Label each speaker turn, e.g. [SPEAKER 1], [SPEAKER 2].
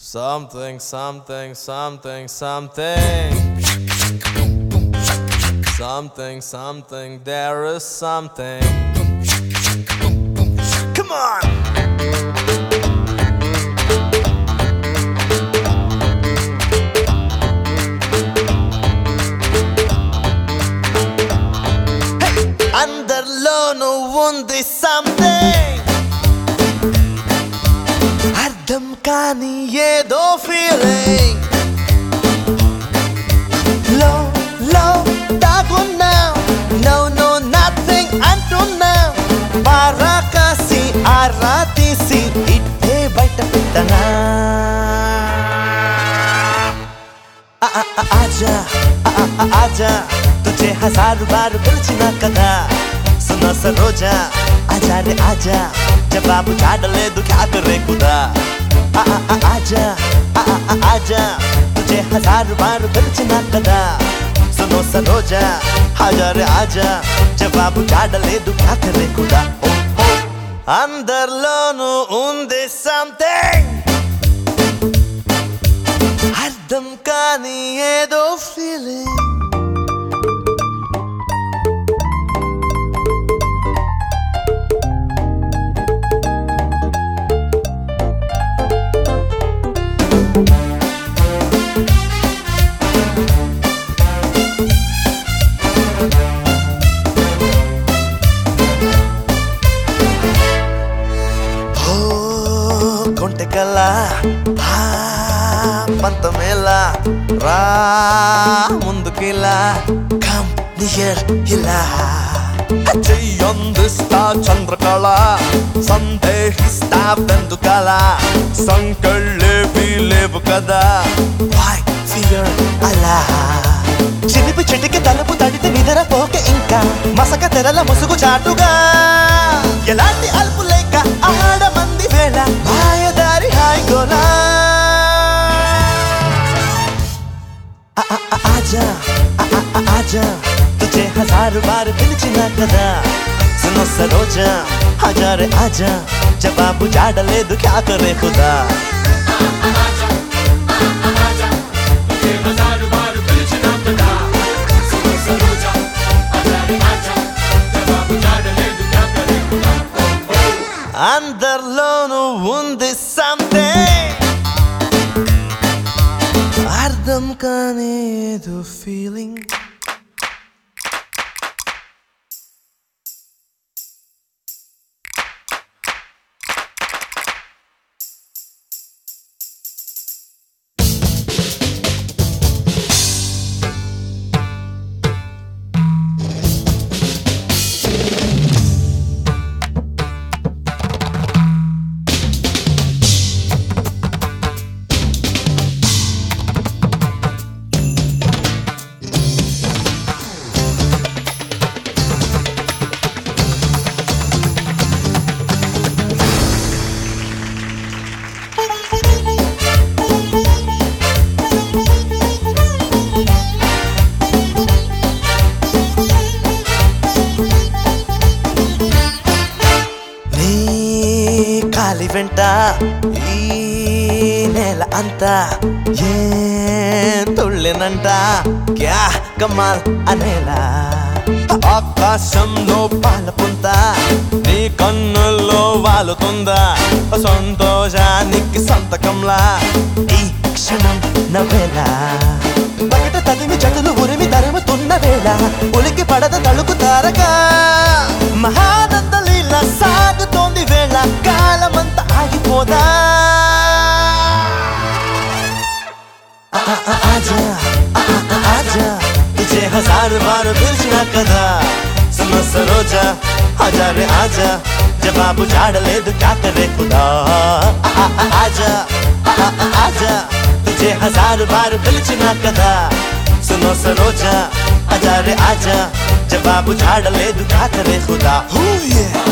[SPEAKER 1] Something, something, something, something. Something, something, there is something. Come on! Hey! Underlono undi something. అర్థం కాని ఏదో feeling లో దాగున్నా no nothing అంటున్నా పారాకాసి ఆరా తీసి ఇట్టే బయట పెట్టనా ఆజా ఆజా తుझे हजार बार పిలిచినా కదా सुनो सरोजा आजा रे आजा जवाब झाड़लेदु क्या करे खुदा आजा आजा तुझे हजार बार పిలిచినా కదా सुनो सरोजा आजा रे आजा जवाब झाड़लेदु क्या करे खुदा अंदरलोनु ఉంది something అర్థం కాని ఏదో feeling కొంటెకల పంతమేలా రా ముందుకిలా కమ్ నియర్ ఇలా చెయ్యందిస్తా చంద్రకళ సందేహిస్తా బెందుకల సంకళ్ళేవి లేవు కదా వై ఫియర్ అలా చిలిపి చెట్టుకి తలుపు తడితే నిద్రపోకే ఇంకా మసక తెరల ముసుగు చాటుగా ఎలాంటి అల్పు లేక ఆడమంది వేళ మాయదారి హాయిగోలా आजा आजा तुझे हजार बार పిలిచినా కదా सुनो सरोजा आजा रे आजा जवाब झाड़लेदु क्या करे खुदा అందర్లోను ఉంది something అర్థం కాని ఏదో ఫీలింగ్ కాలి వెంట ఈ నేల అంతా ఏ తుళ్ళినంట క్యా కమాల్ అనేలా ఆకాశంలో పాలపుంత నీ కన్నుల్లో వాలుతుందా సంతోషానికి సంతకంలా ఈ క్షణం నవ్వేలా బయట తదిమి జటులు ఉరిమి తరుముతున్న వేళ ఉలికి పడద తలుకు తారగా మహానంద లీల సాగుతోంది వేళ కాలమంతా ఆగిపోదా ఆజా ఆజా तुझे हजार बार పిలిచినా కదా सुनो सरोजा आजा रे आजा जवाब झाड़लेदु क्या करे खुदा आजा आजा तुझे हजार बार పిలిచినా కదా सुनो सरोजा आजा रे आजा जवाब झाड़लेदु क्या करे खुदा